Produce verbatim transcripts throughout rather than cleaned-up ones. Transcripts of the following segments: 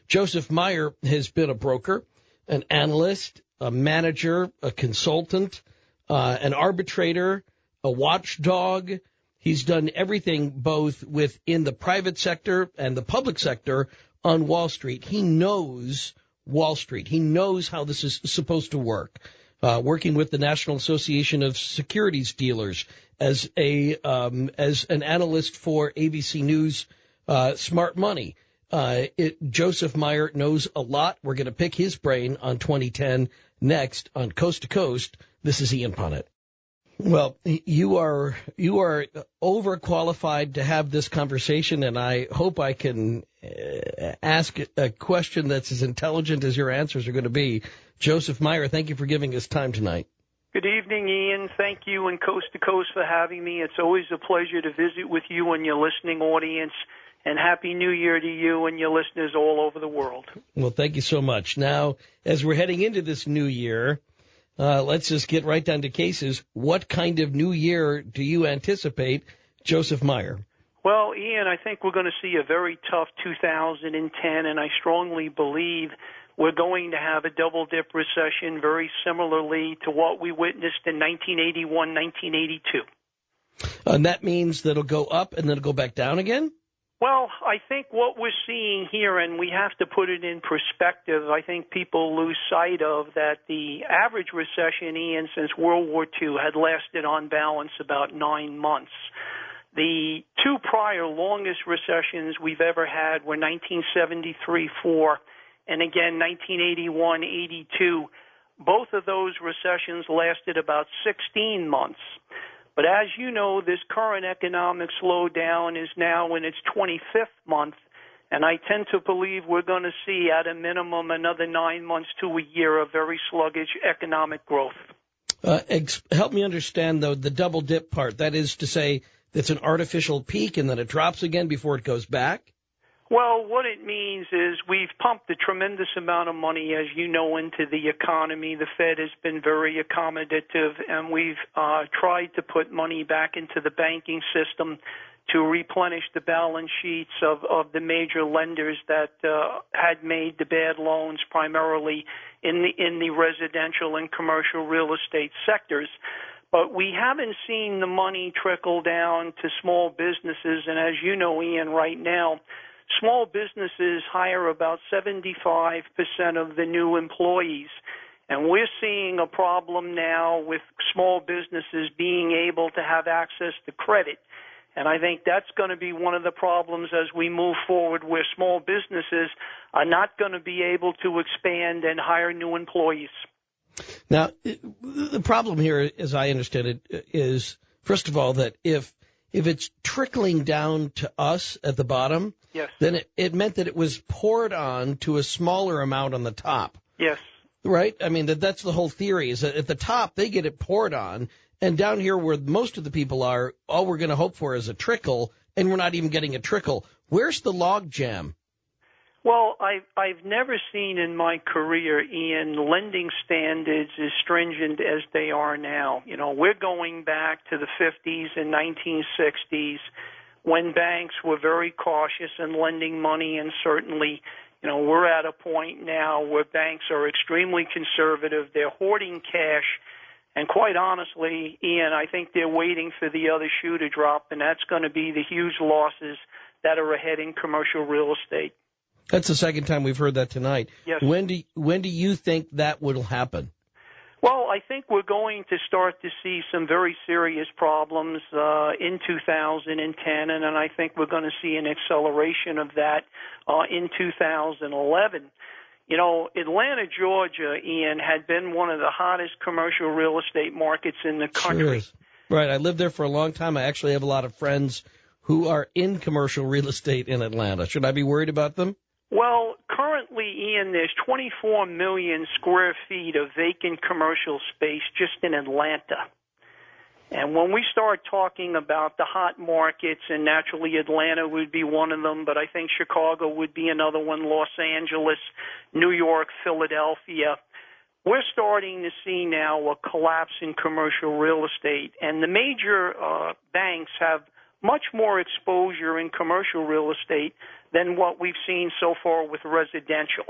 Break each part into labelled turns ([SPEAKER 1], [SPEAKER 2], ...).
[SPEAKER 1] Joseph Meyer has been a broker, an analyst, a manager, a consultant, uh, an arbitrator, a watchdog. He's done everything both within the private sector and the public sector on Wall Street. He knows Wall Street. He knows how this is supposed to work. Uh, working with the National Association of Securities Dealers as a um, as an analyst for A B C News uh, Smart Money. Uh, it, Joseph Meyer knows a lot. We're going to pick his brain on twenty ten next on Coast to Coast. This is Ian Punnett. Well, you are you are overqualified to have this conversation, and I hope I can uh, ask a question that's as intelligent as your answers are going to be. Joseph Meyer, thank you for giving us time tonight.
[SPEAKER 2] Good evening, Ian. Thank you and Coast to Coast for having me. It's always a pleasure to visit with you and your listening audience, and Happy New Year to you and your listeners all over the world.
[SPEAKER 1] Well, thank you so much. Now, as we're heading into this new year, Uh, let's just get right down to cases. What kind of new year do you anticipate, Joseph Meyer?
[SPEAKER 2] Well, Ian, I think we're going to see a very tough two thousand ten, and I strongly believe we're going to have a double-dip recession very similarly to what we witnessed in nineteen eighty-one, nineteen eighty-two.
[SPEAKER 1] And that means that it'll go up and then it'll go back down again?
[SPEAKER 2] Well, I think what we're seeing here, and we have to put it in perspective, I think people lose sight of that the average recession, Ian, since World War Two had lasted on balance about nine months. The two prior longest recessions we've ever had were nineteen seventy-three four and again nineteen eighty-one eighty-two. Both of those recessions lasted about sixteen months. But as you know, this current economic slowdown is now in its twenty-fifth month, and I tend to believe we're going to see at a minimum another nine months to a year of very sluggish economic growth.
[SPEAKER 1] Uh, ex- help me understand, though, the double dip part. That is to say, it's an artificial peak and then it drops again before it goes back?
[SPEAKER 2] Well, what it means is we've pumped a tremendous amount of money, as you know, into the economy. The Fed has been very accommodative, and we've uh, tried to put money back into the banking system to replenish the balance sheets of, of the major lenders that uh, had made the bad loans, primarily in the in the residential and commercial real estate sectors. But we haven't seen the money trickle down to small businesses, and as you know, Ian, right now, small businesses hire about seventy-five percent of the new employees, and we're seeing a problem now with small businesses being able to have access to credit. And I think that's going to be one of the problems as we move forward, where small businesses are not going to be able to expand and hire new employees.
[SPEAKER 1] Now, the problem here, as I understand it, is, first of all, that if if it's trickling down to us at the bottom,
[SPEAKER 2] yes,
[SPEAKER 1] then it, it meant that it was poured on to a smaller amount on the top.
[SPEAKER 2] Yes.
[SPEAKER 1] Right? I mean, that that's the whole theory, is that at the top they get it poured on, and down here where most of the people are, all we're going to hope for is a trickle, and we're not even getting a trickle. Where's the log jam?
[SPEAKER 2] Well, I've, I've never seen in my career, Ian, lending standards as stringent as they are now. You know, we're going back to the fifties and nineteen sixties when banks were very cautious in lending money, and certainly, you know, we're at a point now where banks are extremely conservative. They're hoarding cash, and quite honestly, Ian, I think they're waiting for the other shoe to drop, and that's going to be the huge losses that are ahead in commercial real estate.
[SPEAKER 1] That's the second time we've heard that tonight.
[SPEAKER 2] Yes.
[SPEAKER 1] When do when do you think that will happen?
[SPEAKER 2] Well, I think we're going to start to see some very serious problems uh, in two thousand ten, and then I think we're going to see an acceleration of that uh, in two thousand eleven. You know, Atlanta, Georgia, Ian, had been one of the hottest commercial real estate markets in the country.
[SPEAKER 1] Sure is. Right. I lived there for a long time. I actually have a lot of friends who are in commercial real estate in Atlanta. Should I be worried about them?
[SPEAKER 2] Well, currently, Ian, there's twenty-four million square feet of vacant commercial space just in Atlanta. And when we start talking about the hot markets, and naturally Atlanta would be one of them, but I think Chicago would be another one, Los Angeles, New York, Philadelphia, we're starting to see now a collapse in commercial real estate. And the major uh, banks have much more exposure in commercial real estate than what we've seen so far with residential.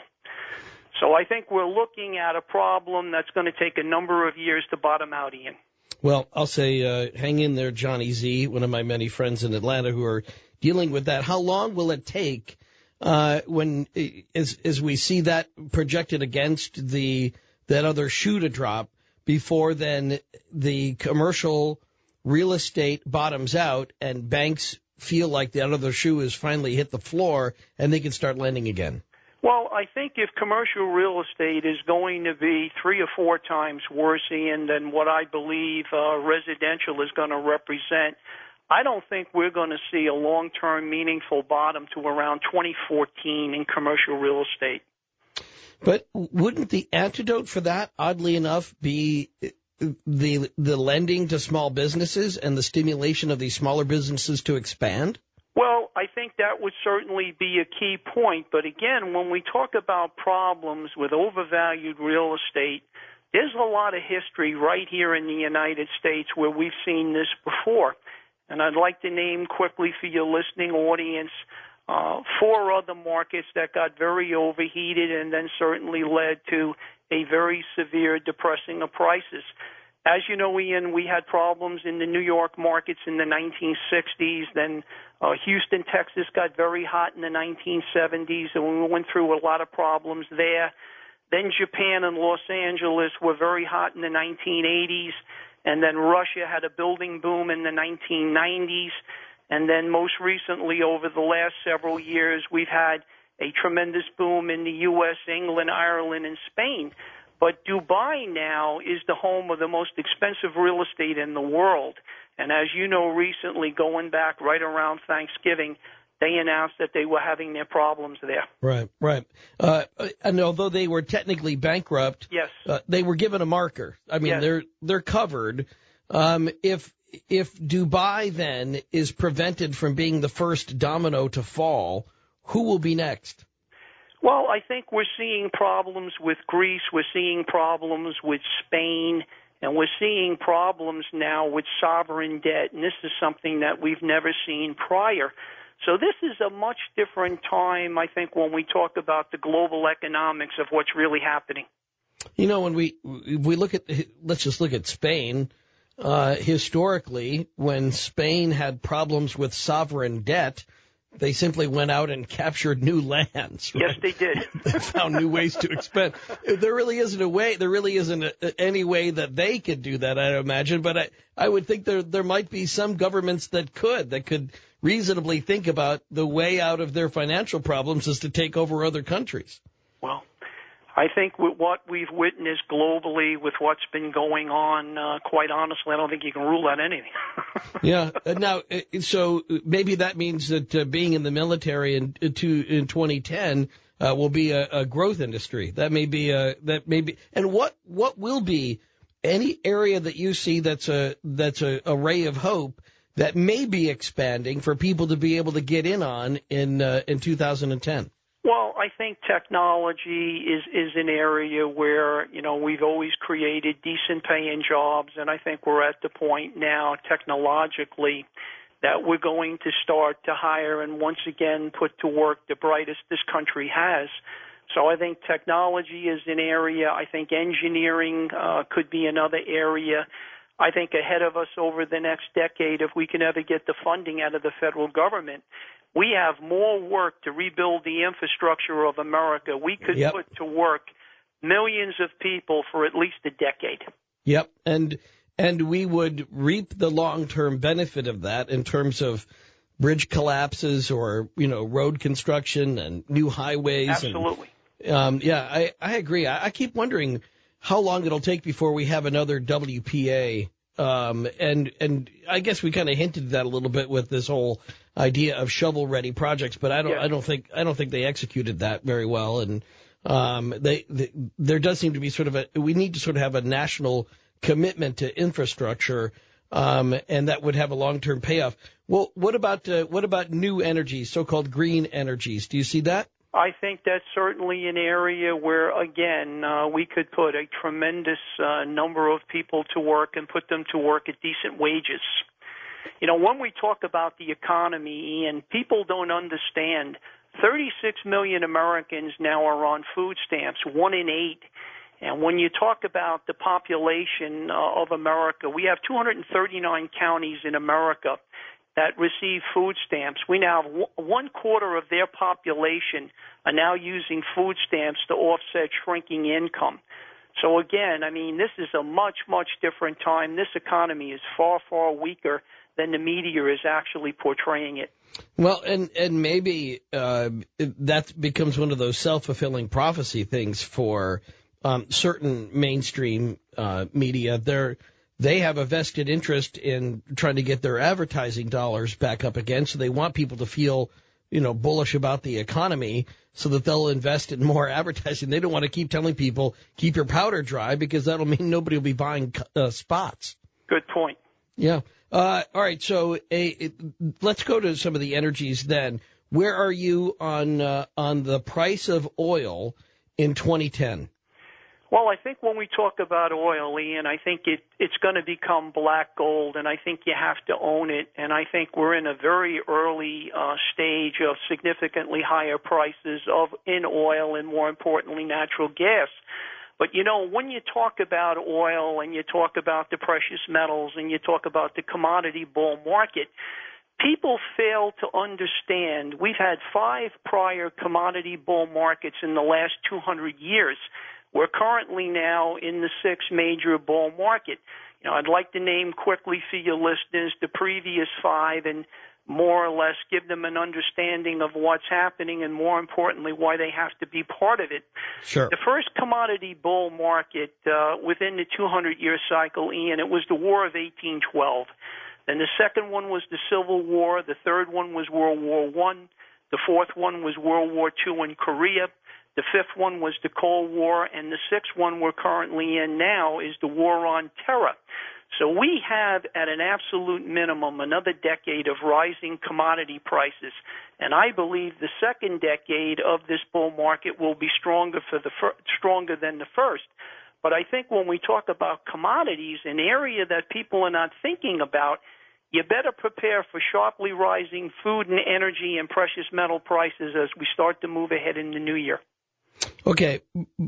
[SPEAKER 2] So I think we're looking at a problem that's going to take a number of years to bottom out, Ian.
[SPEAKER 1] Well, I'll say uh, hang in there, Johnny Z, one of my many friends in Atlanta who are dealing with that. How long will it take uh, when, as, as we see that projected against the that other shoe to drop, before then the commercial real estate bottoms out and banks feel like that other shoe has finally hit the floor and they can start lending again?
[SPEAKER 2] Well, I think if commercial real estate is going to be three or four times worse, Ian, than what I believe uh, residential is going to represent, I don't think we're going to see a long-term meaningful bottom to around twenty fourteen in commercial real estate.
[SPEAKER 1] But wouldn't the antidote for that, oddly enough, be the the lending to small businesses and the stimulation of these smaller businesses to expand?
[SPEAKER 2] Well, I think that would certainly be a key point. But again, when we talk about problems with overvalued real estate, there's a lot of history right here in the United States where we've seen this before. And I'd like to name quickly for your listening audience uh, four other markets that got very overheated and then certainly led to a very severe depressing of prices. As you know, Ian, we had problems in the New York markets in the nineteen sixties. Then uh, Houston, Texas got very hot in the nineteen seventies, and we went through a lot of problems there. Then Japan and Los Angeles were very hot in the nineteen eighties, and then Russia had a building boom in the nineteen nineties. And then most recently, over the last several years, we've had a tremendous boom in the U S, England, Ireland, and Spain. But Dubai now is the home of the most expensive real estate in the world. And as you know, recently, going back right around Thanksgiving, they announced that they were having their problems there.
[SPEAKER 1] Right, right. Uh, and although they were technically bankrupt,
[SPEAKER 2] yes,
[SPEAKER 1] uh, they were given a marker. I mean,
[SPEAKER 2] yes.
[SPEAKER 1] they're they're covered. Um, if if Dubai then is prevented from being the first domino to fall, who will be next?
[SPEAKER 2] Well, I think we're seeing problems with Greece, we're seeing problems with Spain, and we're seeing problems now with sovereign debt, and this is something that we've never seen prior. So this is a much different time, I think, when we talk about the global economics of what's really happening.
[SPEAKER 1] You know, when we we look at, let's just look at Spain, uh, historically, when Spain had problems with sovereign debt, they simply went out and captured new lands. Right?
[SPEAKER 2] Yes, they did.
[SPEAKER 1] They found new ways to expand. There really isn't a way. There really isn't a, any way that they could do that, I imagine. But I, I would think there there might be some governments that could that could reasonably think about the way out of their financial problems is to take over other countries.
[SPEAKER 2] Well, I think with what we've witnessed globally, with what's been going on, uh, quite honestly, I don't think you can rule out anything.
[SPEAKER 1] Yeah. Now, so maybe that means that uh, being in the military in to, in twenty ten uh, will be a, a growth industry. That may be a that may be. And what what will be any area that you see that's a that's a, a ray of hope that may be expanding for people to be able to get in on in uh, in two thousand ten?
[SPEAKER 2] Well, I think technology is, is an area where, you know, we've always created decent paying jobs, and I think we're at the point now technologically that we're going to start to hire and once again put to work the brightest this country has. So I think technology is an area. I think engineering uh, could be another area. I think ahead of us over the next decade, if we can ever get the funding out of the federal government, we have more work to rebuild the infrastructure of America. We could
[SPEAKER 1] yep.
[SPEAKER 2] put to work millions of people for at least a decade.
[SPEAKER 1] Yep, and and we would reap the long-term benefit of that in terms of bridge collapses or, you know, road construction and new highways.
[SPEAKER 2] Absolutely.
[SPEAKER 1] And, um, yeah, I, I agree. I, I keep wondering how long it'll take before we have another W P A. Um, and, and I guess we kind of hinted that a little bit with this whole idea of shovel-ready projects, but I don't,
[SPEAKER 2] yeah.
[SPEAKER 1] I don't think, I don't think they executed that very well. And, um, they, they, there does seem to be sort of a, we need to sort of have a national commitment to infrastructure, um, and that would have a long-term payoff. Well, what about, uh, what about new energies, so-called green energies? Do you see that?
[SPEAKER 2] I think that's certainly an area where, again, uh, we could put a tremendous uh, number of people to work and put them to work at decent wages. You know, when we talk about the economy, Ian, people don't understand thirty-six million Americans now are on food stamps, one in eight. And when you talk about the population uh, of America, we have two hundred thirty-nine counties in America that receive food stamps. We now have one quarter of their population are now using food stamps to offset shrinking income. So again, I mean, this is a much, much different time. This economy is far, far weaker than the media is actually portraying it.
[SPEAKER 1] Well, and, and maybe uh, that becomes one of those self-fulfilling prophecy things for um, certain mainstream uh, media. They're, they have a vested interest in trying to get their advertising dollars back up again, so they want people to feel, you know, bullish about the economy so that they'll invest in more advertising. They don't want to keep telling people, keep your powder dry, because that'll mean nobody will be buying uh, spots.
[SPEAKER 2] Good point.
[SPEAKER 1] Yeah. Uh, all right. So a, it, let's go to some of the energies then. Where are you on uh, on the price of oil in twenty ten?
[SPEAKER 2] Well, I think when we talk about oil, Ian, I think it, it's going to become black gold, and I think you have to own it. And I think we're in a very early uh, stage of significantly higher prices of in oil and, more importantly, natural gas. But, you know, when you talk about oil and you talk about the precious metals and you talk about the commodity bull market, people fail to understand we've had five prior commodity bull markets in the last two hundred years. We're currently now in the sixth major bull market. You know, I'd like to name quickly for your listeners the previous five and more or less give them an understanding of what's happening and, more importantly, why they have to be part of it.
[SPEAKER 1] Sure.
[SPEAKER 2] The first commodity bull market uh, within the two hundred year cycle, Ian, it was the War of eighteen twelve. Then the second one was the Civil War. The third one was World War One. The fourth one was World War Two in Korea. The fifth one was the Cold War, and the sixth one we're currently in now is the War on Terror. So we have, at an absolute minimum, another decade of rising commodity prices, and I believe the second decade of this bull market will be stronger for the fir- stronger than the first. But I think when we talk about commodities, an area that people are not thinking about, you better prepare for sharply rising food and energy and precious metal prices as we start to move ahead in the new year.
[SPEAKER 1] Okay,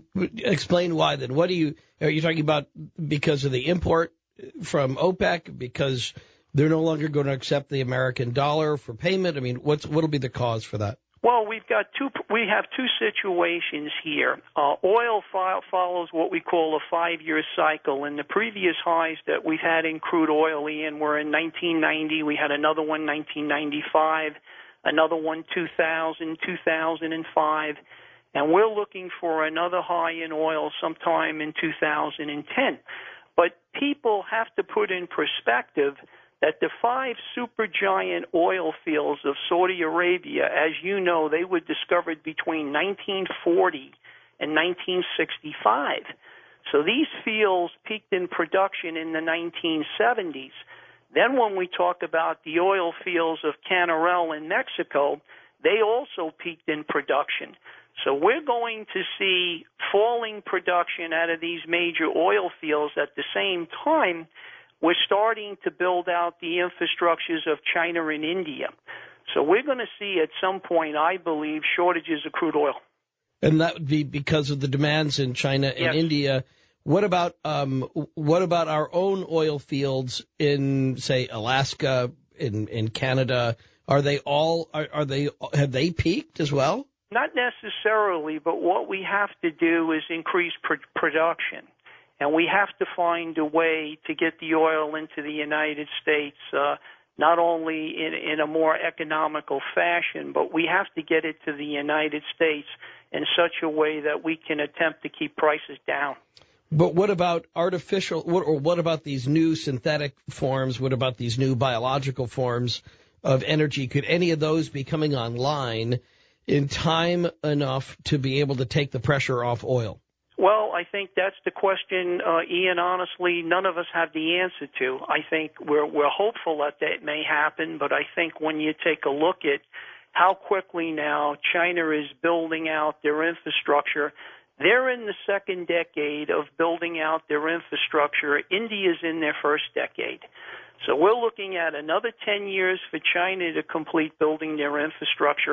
[SPEAKER 1] explain why then. What do you are you talking about? Because of the import from OPEC? Because they're no longer going to accept the American dollar for payment? I mean, what's what'll be the cause for that?
[SPEAKER 2] Well, we've got two. We have two situations here. Uh, oil fo- follows what we call a five-year cycle, and the previous highs that we've had in crude oil, Ian, were in nineteen ninety. We had another one, nineteen ninety-five, another one, two thousand, two thousand five. And we're looking for another high in oil sometime in two thousand ten. But people have to put in perspective that the five supergiant oil fields of Saudi Arabia, as you know, they were discovered between nineteen forty and nineteen sixty-five. So these fields peaked in production in the nineteen seventies. Then when we talk about the oil fields of Canarell in Mexico, they also peaked in production. So we're going to see falling production out of these major oil fields. At the same time, we're starting to build out the infrastructures of China and India. So we're going to see at some point, I believe, shortages of crude oil.
[SPEAKER 1] And that would be because of the demands in China and
[SPEAKER 2] Yes.
[SPEAKER 1] India. What about um, what about our own oil fields in, say, Alaska, in, in Canada? Are they all are, are they have they peaked as well?
[SPEAKER 2] Not necessarily, but what we have to do is increase pr- production. And we have to find a way to get the oil into the United States, uh, not only in, in a more economical fashion, but we have to get it to the United States in such a way that we can attempt to keep prices down.
[SPEAKER 1] But what about artificial, what, or what about these new synthetic forms? What about these new biological forms of energy? Could any of those be coming online in time enough to be able to take the pressure off oil?
[SPEAKER 2] Well, I think that's the question, uh, Ian. Honestly, none of us have the answer to. I think we're we're hopeful that that may happen, but I think when you take a look at how quickly now China is building out their infrastructure, they're in the second decade of building out their infrastructure. India's in their first decade. So we're looking at another ten years for China to complete building their infrastructure.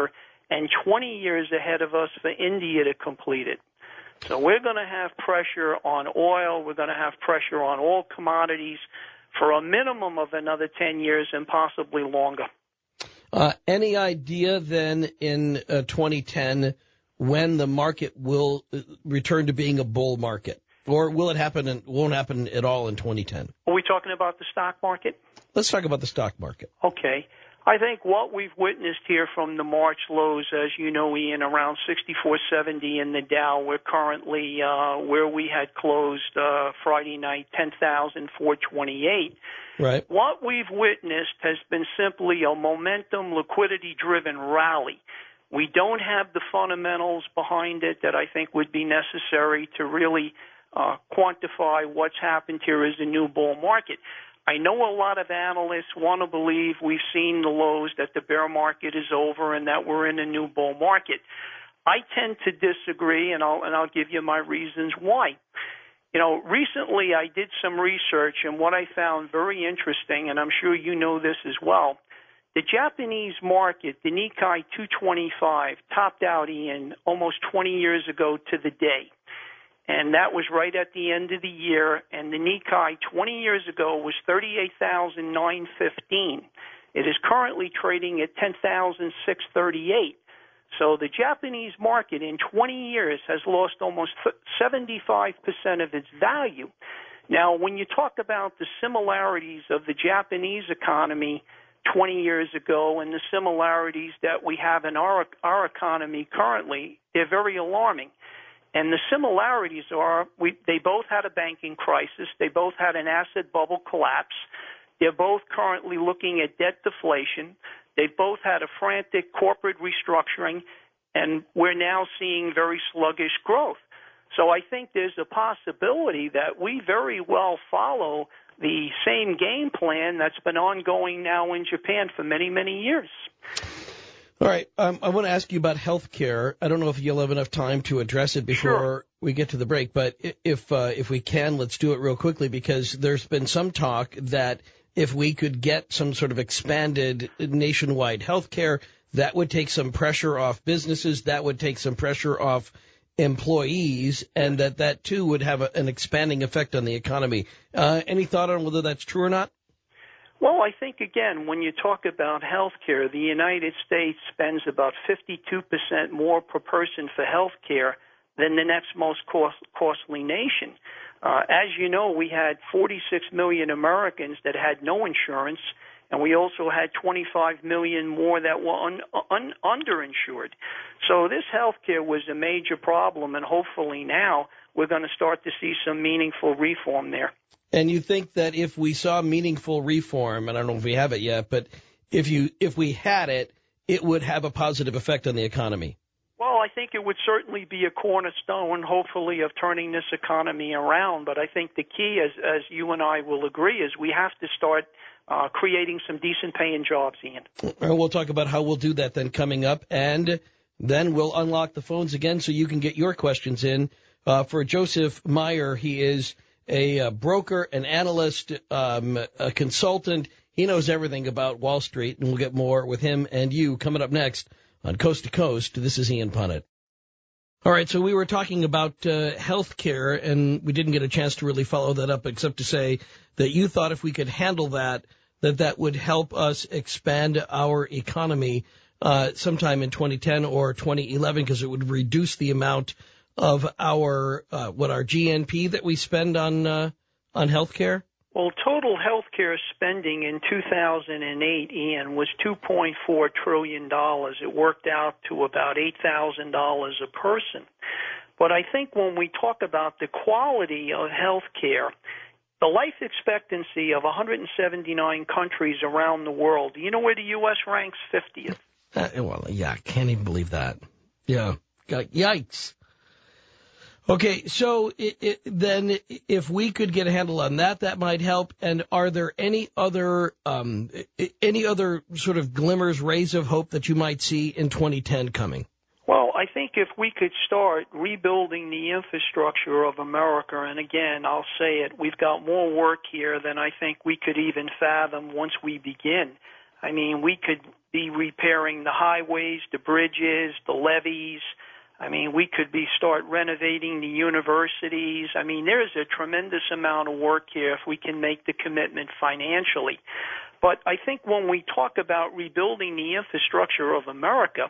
[SPEAKER 2] and twenty years ahead of us for India to complete it. So we're going to have pressure on oil. We're going to have pressure on all commodities for a minimum of another ten years and possibly longer.
[SPEAKER 1] Uh, any idea then in uh, twenty ten when the market will return to being a bull market? Or will it happen and won't happen at all in twenty ten?
[SPEAKER 2] Are we talking about the stock market?
[SPEAKER 1] Let's talk about the stock market.
[SPEAKER 2] Okay. I think what we've witnessed here from the March lows, as you know, Ian, around sixty-four seventy in the Dow, we're currently uh, where we had closed uh, Friday night, ten thousand four hundred twenty-eight.
[SPEAKER 1] Right.
[SPEAKER 2] What we've witnessed has been simply a momentum, liquidity-driven rally. We don't have the fundamentals behind it that I think would be necessary to really uh, quantify what's happened here as a new bull market. I know a lot of analysts want to believe we've seen the lows, that the bear market is over, and that we're in a new bull market. I tend to disagree, and I'll, and I'll give you my reasons why. You know, recently I did some research, and what I found very interesting, and I'm sure you know this as well, the Japanese market, the Nikkei two twenty-five, topped out, Ian, almost twenty years ago to the day. And that was right at the end of the year, and the Nikkei twenty years ago was thirty-eight thousand nine hundred fifteen. It is currently trading at ten thousand six hundred thirty-eight. So the Japanese market in twenty years has lost almost seventy-five percent of its value. Now, when you talk about the similarities of the Japanese economy twenty years ago and the similarities that we have in our our economy currently, they're very alarming. And the similarities are we, they both had a banking crisis. They both had an asset bubble collapse. They're both currently looking at debt deflation. They both had a frantic corporate restructuring, and we're now seeing very sluggish growth. So I think there's a possibility that we very well follow the same game plan that's been ongoing now in Japan for many, many years.
[SPEAKER 1] All right. Um, I want to ask you about health care. I don't know if you'll have enough time to address it before
[SPEAKER 2] Sure.
[SPEAKER 1] we get to the break, but if uh, if we can, let's do it real quickly, because there's been some talk that if we could get some sort of expanded nationwide health care, that would take some pressure off businesses, that would take some pressure off employees, and that that, too, would have a, an expanding effect on the economy. Uh, any thought on whether that's true or not?
[SPEAKER 2] Well, I think, again, when you talk about health care, the United States spends about fifty-two percent more per person for health care than the next most cost, costly nation. Uh, as you know, we had forty-six million Americans that had no insurance, and we also had twenty-five million more that were un, un, underinsured. So this health care was a major problem, and hopefully now we're going to start to see some meaningful reform there.
[SPEAKER 1] And you think that if we saw meaningful reform, and I don't know if we have it yet, but if you if we had it, it would have a positive effect on the economy?
[SPEAKER 2] Well, I think it would certainly be a cornerstone, hopefully, of turning this economy around. But I think the key, as, as you and I will agree, is we have to start uh, creating some decent-paying jobs, Ian.
[SPEAKER 1] And we'll talk about how we'll do that then coming up. And then we'll unlock the phones again so you can get your questions in. Uh, for Joseph Meyer, he is a uh, broker, an analyst, um, a consultant. He knows everything about Wall Street, and we'll get more with him and you coming up next on Coast to Coast. This is Ian Punnett. All right, so we were talking about uh, health care, and we didn't get a chance to really follow that up except to say that you thought if we could handle that, that that would help us expand our economy uh, sometime in twenty ten or twenty eleven, because it would reduce the amount of our, uh, what, our G N P that we spend on uh, on health care?
[SPEAKER 2] Well, total health care spending in two thousand eight, Ian, was two point four trillion dollars. It worked out to about eight thousand dollars a person. But I think when we talk about the quality of health care, the life expectancy of one hundred seventy-nine countries around the world, do you know where the U S ranks fiftieth?
[SPEAKER 1] Uh, well, yeah, I can't even believe that. Yeah. Yikes. Okay, so it, it, then if we could get a handle on that, that might help. And are there any other um, any other sort of glimmers, rays of hope that you might see in twenty ten coming?
[SPEAKER 2] Well, I think if we could start rebuilding the infrastructure of America, and again, I'll say it, we've got more work here than I think we could even fathom once we begin. I mean, we could be repairing the highways, the bridges, the levees. I mean, we could be start renovating the universities. I mean, there's a tremendous amount of work here if we can make the commitment financially. But I think when we talk about rebuilding the infrastructure of America,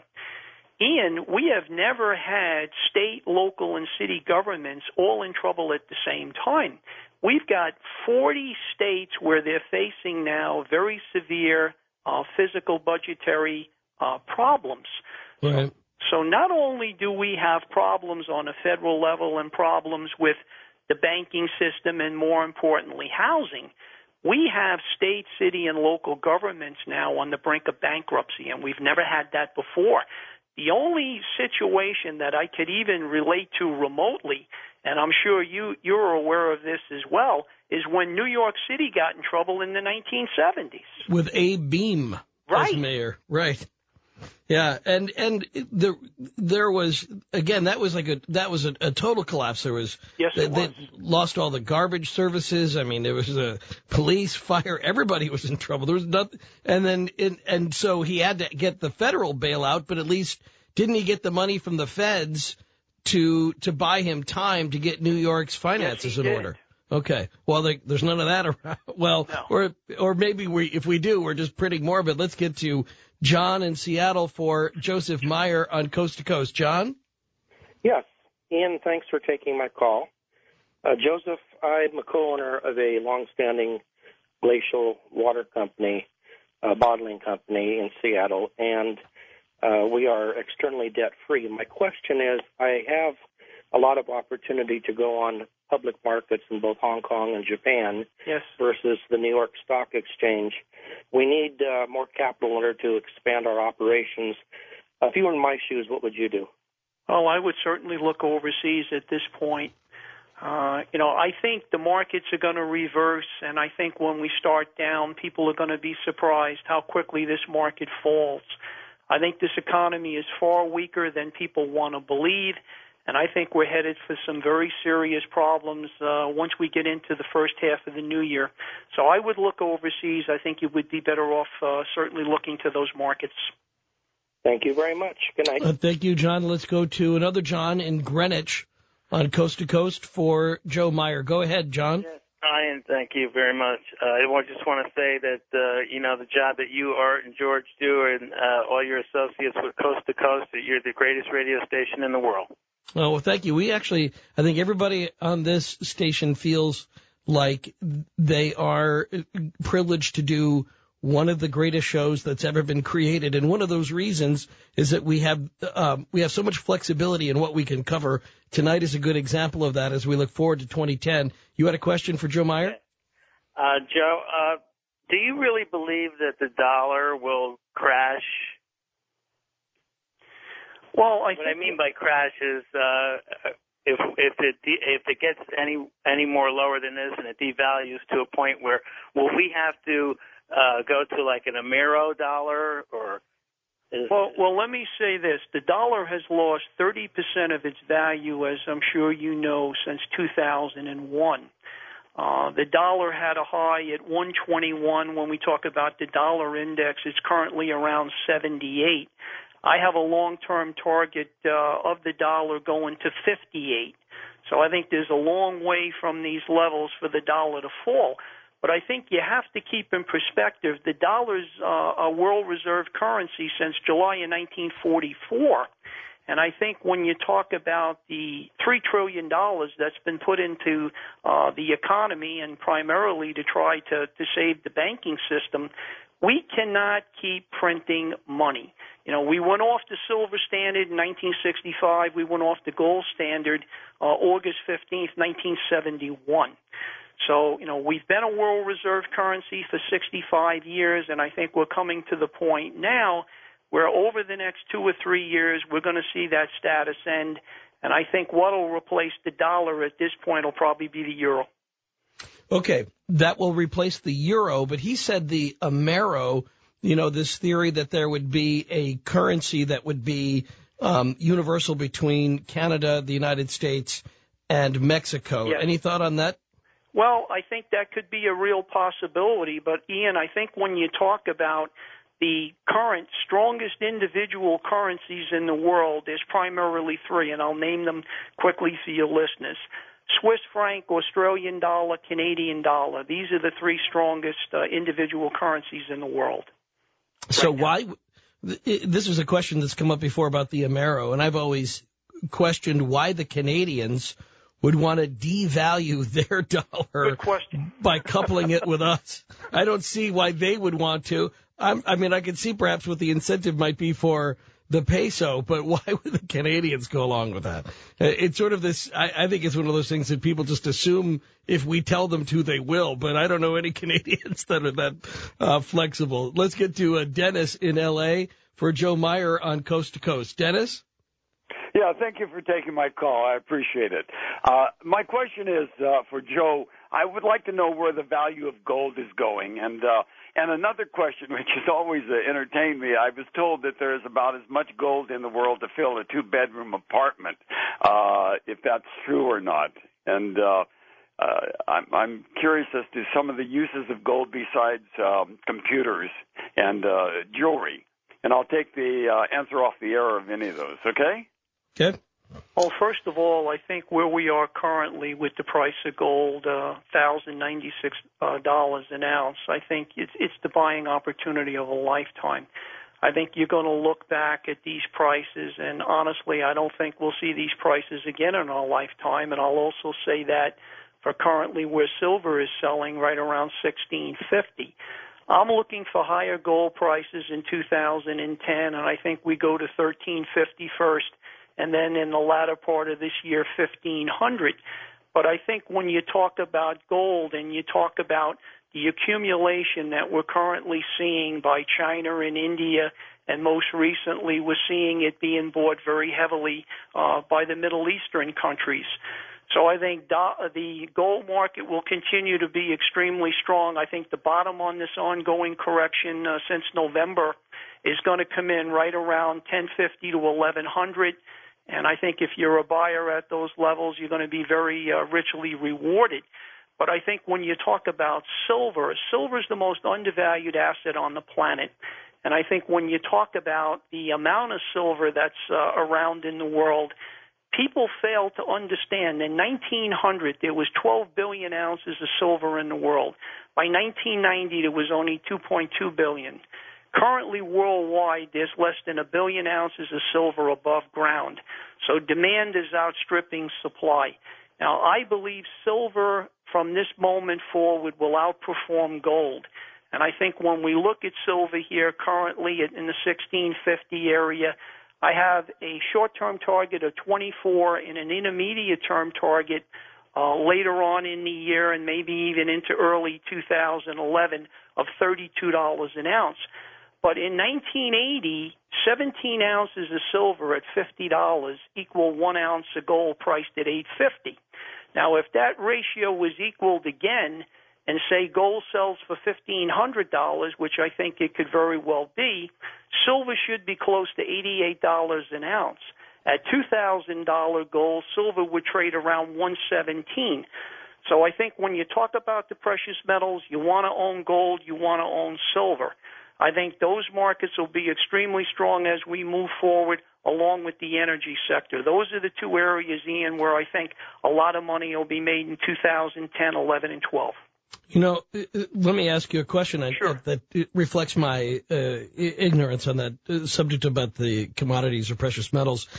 [SPEAKER 2] Ian, we have never had state, local, and city governments all in trouble at the same time. We've got forty states where they're facing now very severe uh, physical budgetary uh, problems.
[SPEAKER 1] Right.
[SPEAKER 2] So not only do we have problems on a federal level and problems with the banking system and, more importantly, housing, we have state, city, and local governments now on the brink of bankruptcy, and we've never had that before. The only situation that I could even relate to remotely, and I'm sure you, you're aware of this as well, is when New York City got in trouble in the nineteen seventies.
[SPEAKER 1] With Abe Beame
[SPEAKER 2] right.
[SPEAKER 1] as mayor. Right. Yeah, and and there there was again that was like a that was a, a total collapse. There was
[SPEAKER 2] yes,
[SPEAKER 1] they,
[SPEAKER 2] it was.
[SPEAKER 1] they lost all the garbage services. I mean, there was a police, fire, everybody was in trouble. There was nothing, and then in, and so he had to get the federal bailout, but at least didn't he get the money from the feds to to buy him time to get New York's finances
[SPEAKER 2] yes,
[SPEAKER 1] in
[SPEAKER 2] did.
[SPEAKER 1] order? Okay. Well, there, there's none of that around. Well,
[SPEAKER 2] no.
[SPEAKER 1] or or maybe we if we do, we're just printing more of it. Let's get to John in Seattle for Joseph Meyer on Coast to Coast. John?
[SPEAKER 3] Yes. Ian, thanks for taking my call. Uh, Joseph, I'm a co-owner of a longstanding glacial water company, uh, bottling company in Seattle, and uh, we are externally debt-free. My question is, I have a lot of opportunity to go on public markets in both Hong Kong and Japan
[SPEAKER 2] yes.
[SPEAKER 3] versus the New York Stock Exchange. We need uh, more capital in order to expand our operations. Uh, if you were in my shoes, what would you do?
[SPEAKER 2] Oh, I would certainly look overseas at this point. Uh, you know, I think the markets are going to reverse, and I think when we start down, people are going to be surprised how quickly this market falls. I think this economy is far weaker than people want to believe, and I think we're headed for some very serious problems uh, once we get into the first half of the new year. So I would look overseas. I think you would be better off uh, certainly looking to those markets.
[SPEAKER 3] Thank you very much. Good night.
[SPEAKER 1] Uh, thank you, John. Let's go to another John in Greenwich on Coast to Coast for Joe Meyer. Go ahead, John.
[SPEAKER 4] Yes. Hi, and thank you very much. Uh, I just want to say that, uh, you know, the job that you, Art, and George do, and uh, all your associates with Coast to Coast, that you're the greatest radio station in the world.
[SPEAKER 1] Oh, well, thank you. We actually, I think everybody on this station feels like they are privileged to do one of the greatest shows that's ever been created. And one of those reasons is that we have um, we have so much flexibility in what we can cover. Tonight is a good example of that as we look forward to twenty ten. You had a question for Joe Meyer?
[SPEAKER 4] Uh, Joe, uh, do you really believe that the dollar will crash?
[SPEAKER 2] Well, I
[SPEAKER 4] what I mean by crash is uh, if if it de- if it gets any any more lower than this and it devalues to a point where will we have to uh, go to like an Amero dollar or? Is,
[SPEAKER 2] well, well, let me say this: the dollar has lost thirty percent of its value, as I'm sure you know, since two thousand one. Uh, the dollar had a high at one twenty-one. When we talk about the dollar index, it's currently around seventy-eight. I have a long-term target uh, of the dollar going to fifty-eight. So I think there's a long way from these levels for the dollar to fall. But I think you have to keep in perspective the dollar's uh, a world reserve currency since July of nineteen forty-four. And I think when you talk about the three trillion dollars that's been put into uh, the economy and primarily to try to, to save the banking system, we cannot keep printing money. You know, we went off the silver standard in nineteen sixty-five. We went off the gold standard uh, August fifteenth, nineteen seventy-one. So, you know, we've been a world reserve currency for sixty-five years, and I think we're coming to the point now where over the next two or three years we're going to see that status end. And I think what will replace the dollar at this point will probably be the euro.
[SPEAKER 1] Okay, that will replace the euro, but he said the Amero, you know, this theory that there would be a currency that would be um, universal between Canada, the United States, and Mexico.
[SPEAKER 2] Yes.
[SPEAKER 1] Any thought on that?
[SPEAKER 2] Well, I think that could be a real possibility, but Ian, I think when you talk about the current strongest individual currencies in the world, there's primarily three, and I'll name them quickly for your listeners. Swiss franc, Australian dollar, Canadian dollar. These are the three strongest uh, individual currencies in the world.
[SPEAKER 1] So
[SPEAKER 2] right
[SPEAKER 1] why – this is a question that's come up before about the Amero, and I've always questioned why the Canadians – would want to devalue their dollar by coupling it with us. I don't see why they would want to. I'm, I mean, I can see perhaps what the incentive might be for the peso, but why would the Canadians go along with that? It's sort of this, I, I think it's one of those things that people just assume if we tell them to, they will, but I don't know any Canadians that are that uh, flexible. Let's get to uh, Dennis in L A for Joe Meyer on Coast to Coast. Dennis?
[SPEAKER 5] Yeah, thank you for taking my call. I appreciate it. Uh, my question is uh, for Joe. I would like to know where the value of gold is going. And uh, and another question, which has always uh, entertained me, I was told that there is about as much gold in the world to fill a two-bedroom apartment, uh, if that's true or not. And uh, uh, I'm, I'm curious as to some of the uses of gold besides um, computers and uh, jewelry. And I'll take the uh, answer off the air of any of those, okay?
[SPEAKER 1] Okay.
[SPEAKER 2] Well, first of all, I think where we are currently with the price of gold, uh, one thousand ninety-six dollars an ounce, I think it's, it's the buying opportunity of a lifetime. I think you're going to look back at these prices, and honestly, I don't think we'll see these prices again in our lifetime. And I'll also say that for currently where silver is selling right around sixteen fifty. I'm looking for higher gold prices in two thousand ten, and I think we go to thirteen fifty first. And then in the latter part of this year, fifteen hundred. But I think when you talk about gold and you talk about the accumulation that we're currently seeing by China and India, and most recently we're seeing it being bought very heavily uh, by the Middle Eastern countries. So I think do- the gold market will continue to be extremely strong. I think the bottom on this ongoing correction uh, since November is going to come in right around ten fifty to eleven hundred. And I think if you're a buyer at those levels, you're going to be very uh, richly rewarded. But I think when you talk about silver, silver is the most undervalued asset on the planet. And I think when you talk about the amount of silver that's uh, around in the world, people fail to understand. In nineteen hundred, there was twelve billion ounces of silver in the world. By nineteen ninety, there was only two point two billion. Currently, worldwide, there's less than a billion ounces of silver above ground. So demand is outstripping supply. Now, I believe silver from this moment forward will outperform gold. And I think when we look at silver here currently in the sixteen fifty area, I have a short-term target of twenty-four and an intermediate-term target uh, later on in the year and maybe even into early two thousand eleven of thirty-two dollars an ounce. But in nineteen eighty, seventeen ounces of silver at fifty dollars equal one ounce of gold priced at eight fifty. Now, if that ratio was equaled again, and say gold sells for fifteen hundred dollars, which I think it could very well be, silver should be close to eighty-eight dollars an ounce. At two thousand dollars gold, silver would trade around one seventeen. So I think when you talk about the precious metals, you want to own gold, you want to own silver. I think those markets will be extremely strong as we move forward, along with the energy sector. Those are the two areas, Ian, where I think a lot of money will be made in two thousand ten, eleven, and twelve.
[SPEAKER 1] You know, let me ask you a question
[SPEAKER 2] sure.
[SPEAKER 1] that reflects my uh, ignorance on that subject about the commodities or precious metals.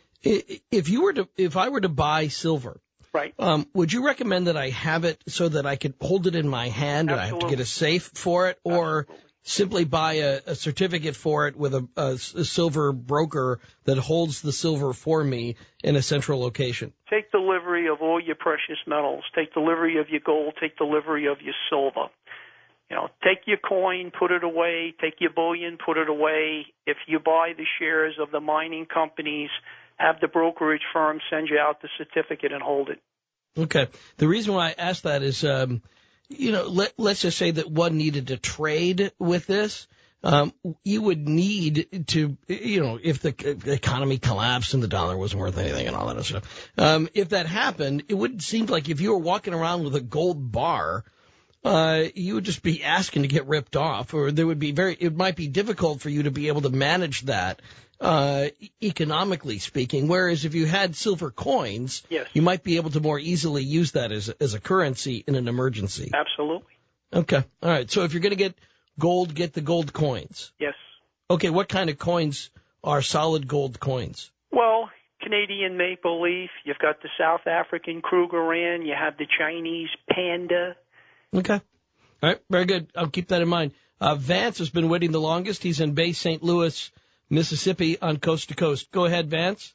[SPEAKER 1] If you were to, if I were to buy silver,
[SPEAKER 2] right,
[SPEAKER 1] um, would you recommend that I have it so that I could hold it in my hand?
[SPEAKER 2] Absolutely.
[SPEAKER 1] And I have to get a safe for it, or
[SPEAKER 2] Absolutely.
[SPEAKER 1] simply buy a, a certificate for it with a, a, a silver broker that holds the silver for me in a central location?
[SPEAKER 2] Take delivery of all your precious metals. Take delivery of your gold. Take delivery of your silver. You know, take your coin, put it away. Take your bullion, put it away. If you buy the shares of the mining companies, have the brokerage firm send you out the certificate and hold it.
[SPEAKER 1] Okay. The reason why I asked that is, um, you know, let, let's just say that one needed to trade with this. Um, you would need to, you know, if the economy collapsed and the dollar wasn't worth anything and all that other stuff. Um, if that happened, it would seem like if you were walking around with a gold bar, uh, you would just be asking to get ripped off, or there would be very, it might be difficult for you to be able to manage that, uh, economically speaking. Whereas if you had silver coins,
[SPEAKER 2] yes.
[SPEAKER 1] you might be able to more easily use that as, as a currency in an emergency.
[SPEAKER 2] Absolutely.
[SPEAKER 1] Okay. All right. So if you're going to get gold, get the gold coins.
[SPEAKER 2] Yes.
[SPEAKER 1] Okay. What kind of coins are solid gold coins?
[SPEAKER 2] Well, Canadian maple leaf. You've got the South African Krugerrand. You have the Chinese panda.
[SPEAKER 1] Okay. All right. Very good. I'll keep that in mind. Uh, Vance has been waiting the longest. He's in Bay Saint Louis, Mississippi on Coast to Coast. Go ahead, Vance.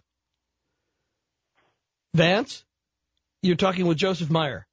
[SPEAKER 1] Vance? You're talking with Joseph Meyer.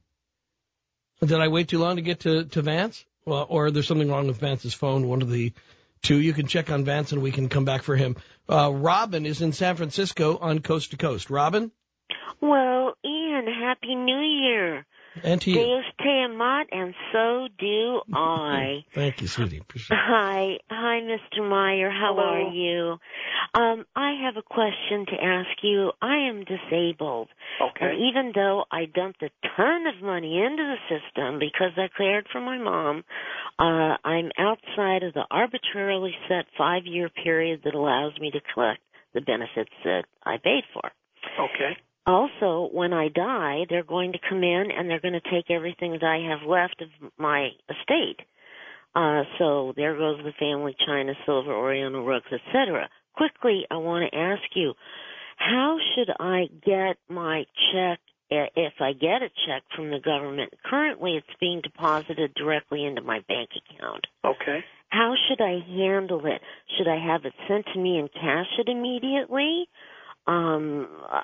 [SPEAKER 1] Did I wait too long to get to, to Vance? Well, or there's something wrong with Vance's phone, one of the two. You can check on Vance and we can come back for him. Uh, Robin is in San Francisco on Coast to Coast. Robin?
[SPEAKER 6] Well, Ian, Happy New Year.
[SPEAKER 1] And to you.
[SPEAKER 6] Deus te amat, and so do I.
[SPEAKER 1] Thank you, sweetie. Appreciate it.
[SPEAKER 6] Hi. Hi, Mister Meyer. How
[SPEAKER 2] Hello.
[SPEAKER 6] are you? Um, I have a question to ask you. I am disabled.
[SPEAKER 2] Okay.
[SPEAKER 6] And even though I dumped a ton of money into the system because I cleared for my mom, uh, I'm outside of the arbitrarily set five-year period that allows me to collect the benefits that I paid for.
[SPEAKER 2] Okay.
[SPEAKER 6] Also, when I die, they're going to come in and they're going to take everything that I have left of my estate. Uh, so there goes the family china, silver, oriental rugs, et cetera. Quickly, I want to ask you, how should I get my check if I get a check from the government? Currently, it's being deposited directly into my bank account.
[SPEAKER 2] Okay.
[SPEAKER 6] How should I handle it? Should I have it sent to me and cash it immediately? Um, uh,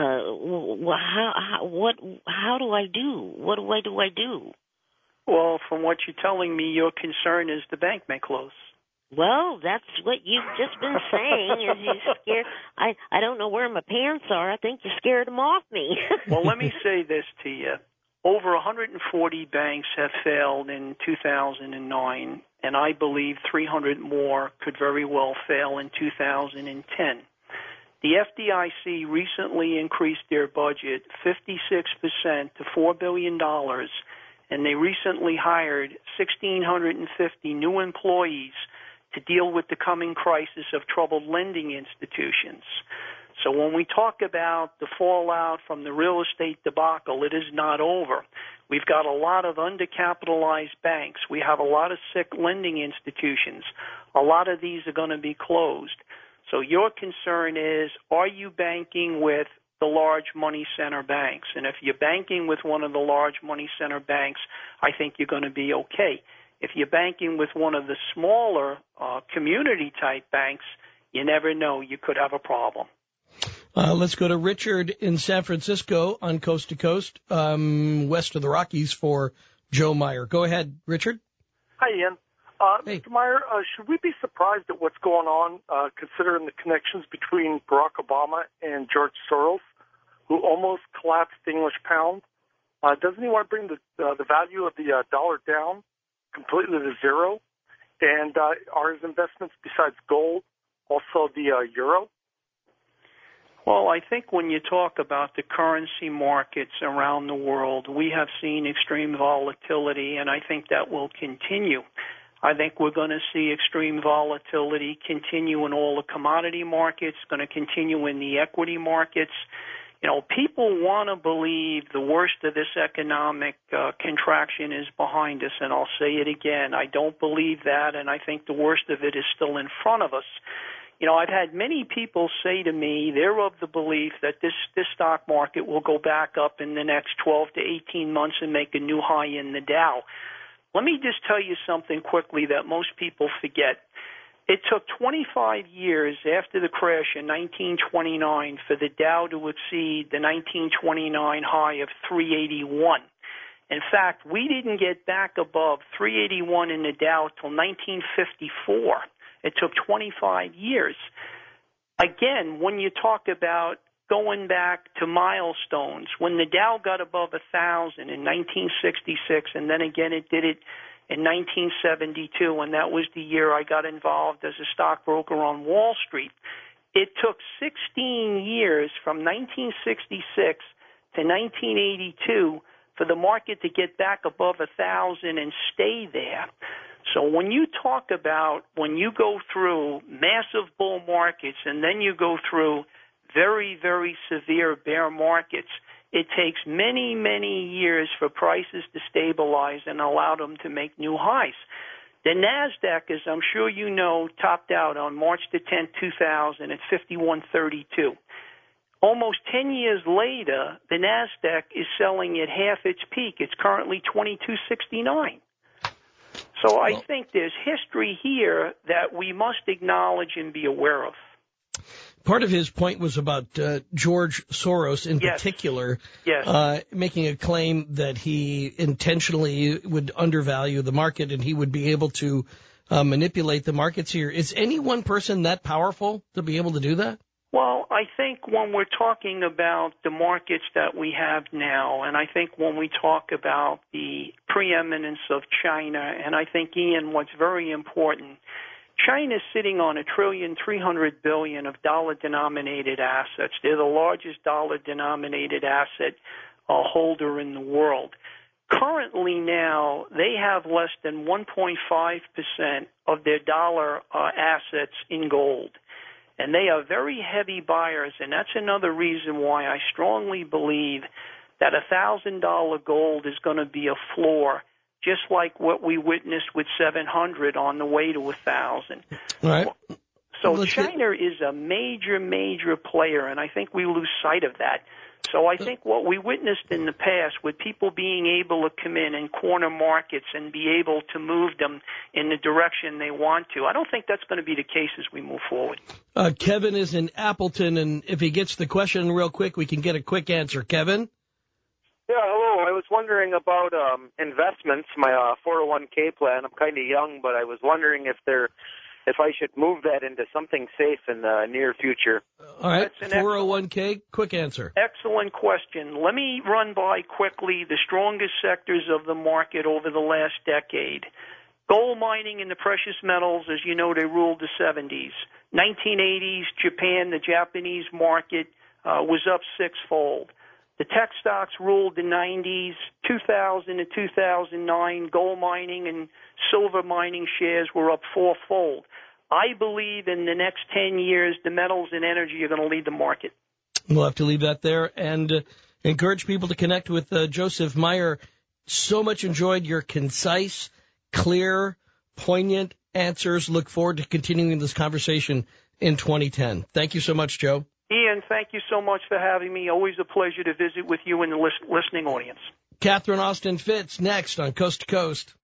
[SPEAKER 6] how, how, what, how do I do? What do I do I do?
[SPEAKER 2] Well, from what you're telling me, your concern is the bank may close.
[SPEAKER 6] Well, that's what you've just been saying. Is you scared? I I don't know where my pants are. I think you scared them off me.
[SPEAKER 2] Well, let me say this to you: over one hundred forty banks have failed in two thousand nine, and I believe three hundred more could very well fail in two thousand ten. The F D I C recently increased their budget fifty-six percent to four billion dollars, and they recently hired one thousand six hundred fifty new employees to deal with the coming crisis of troubled lending institutions. So when we talk about the fallout from the real estate debacle, it is not over. We've got a lot of undercapitalized banks. We have a lot of sick lending institutions. A lot of these are going to be closed. So your concern is, are you banking with the large money center banks? And if you're banking with one of the large money center banks, I think you're going to be okay. If you're banking with one of the smaller uh, community-type banks, you never know. You could have a problem.
[SPEAKER 1] Uh, let's go to Richard in San Francisco on Coast to Coast, um, west of the Rockies for Joe Meyer. Go ahead, Richard.
[SPEAKER 7] Hi, Ian. Uh,
[SPEAKER 1] Hey.
[SPEAKER 7] Mister Meyer, uh, should we be surprised at what's going on, uh, considering the connections between Barack Obama and George Soros, who almost collapsed the English pound? Uh, doesn't he want to bring the uh, the value of the uh, dollar down completely to zero? And uh, are his investments, besides gold, also the uh, euro?
[SPEAKER 2] Well, I think when you talk about the currency markets around the world, we have seen extreme volatility, and I think that will continue. I think we're going to see extreme volatility continue in all the commodity markets, going to continue in the equity markets. You know, people want to believe the worst of this economic uh, contraction is behind us, and I'll say it again. I don't believe that, and I think the worst of it is still in front of us. You know, I've had many people say to me they're of the belief that this, this stock market will go back up in the next twelve to eighteen months and make a new high in the Dow. Let me just tell you something quickly that most people forget. It took twenty-five years after the crash in nineteen twenty-nine for the Dow to exceed the nineteen twenty-nine high of three eighty-one. In fact, we didn't get back above three eighty-one in the Dow till nineteen fifty-four. It took twenty-five years. Again, when you talk about going back to milestones, when the Dow got above one thousand in nineteen sixty-six, and then again it did it in nineteen seventy-two, and that was the year I got involved as a stockbroker on Wall Street. It took sixteen years from nineteen sixty-six to nineteen eighty-two for the market to get back above a thousand and stay there. So when you talk about when you go through massive bull markets and then you go through very, very severe bear markets, it takes many, many years for prices to stabilize and allow them to make new highs. The NASDAQ, as I'm sure you know, topped out on March the tenth, two thousand at fifty-one thirty-two. Almost ten years later, the NASDAQ is selling at half its peak. It's currently twenty-two sixty-nine. So I think there's history here that we must acknowledge and be aware of.
[SPEAKER 1] Part of his point was about uh, George Soros in
[SPEAKER 2] yes.
[SPEAKER 1] particular,
[SPEAKER 2] yes.
[SPEAKER 1] Uh, making a claim that he intentionally would undervalue the market and he would be able to uh, manipulate the markets here. Is any one person that powerful to be able to do that?
[SPEAKER 2] Well, I think when we're talking about the markets that we have now, and I think when we talk about the preeminence of China, and I think, Ian, what's very important, China's sitting on a trillion, three hundred billion of dollar-denominated assets. They're the largest dollar-denominated asset uh, holder in the world. Currently now, they have less than one point five percent of their dollar uh, assets in gold. And they are very heavy buyers, and that's another reason why I strongly believe that one thousand dollars gold is going to be a floor, just like what we witnessed with seven hundred on the way to one thousand.
[SPEAKER 1] All right.
[SPEAKER 2] So
[SPEAKER 1] Let's
[SPEAKER 2] China
[SPEAKER 1] get...
[SPEAKER 2] is a major, major player, and I think we lose sight of that. So I think what we witnessed in the past with people being able to come in and corner markets and be able to move them in the direction they want to, I don't think that's going to be the case as we move forward.
[SPEAKER 1] Uh, Kevin is in Appleton, and if he gets the question real quick, we can get a quick answer. Kevin?
[SPEAKER 8] Yeah, hello. I was wondering about um, investments, my uh, four oh one k plan. I'm kind of young, but I was wondering if there, if I should move that into something safe in the near future.
[SPEAKER 1] All right, four oh one k, quick answer.
[SPEAKER 2] Excellent question. Let me run by quickly the strongest sectors of the market over the last decade. Gold mining and the precious metals, as you know, they ruled the seventies. nineteen eighties, Japan, the Japanese market uh, was up sixfold. The tech stocks ruled the nineties. two thousand to two thousand nine, gold mining and silver mining shares were up fourfold. I believe in the next ten years, the metals and energy are going to lead the market.
[SPEAKER 1] We'll have to leave that there and uh, encourage people to connect with uh, Joseph Meyer. So much enjoyed your concise, clear, poignant answers. Look forward to continuing this conversation in twenty ten. Thank you so much, Joe.
[SPEAKER 2] Ian, thank you so much for having me. Always a pleasure to visit with you and the listening audience.
[SPEAKER 1] Catherine Austin Fitts next on Coast to Coast.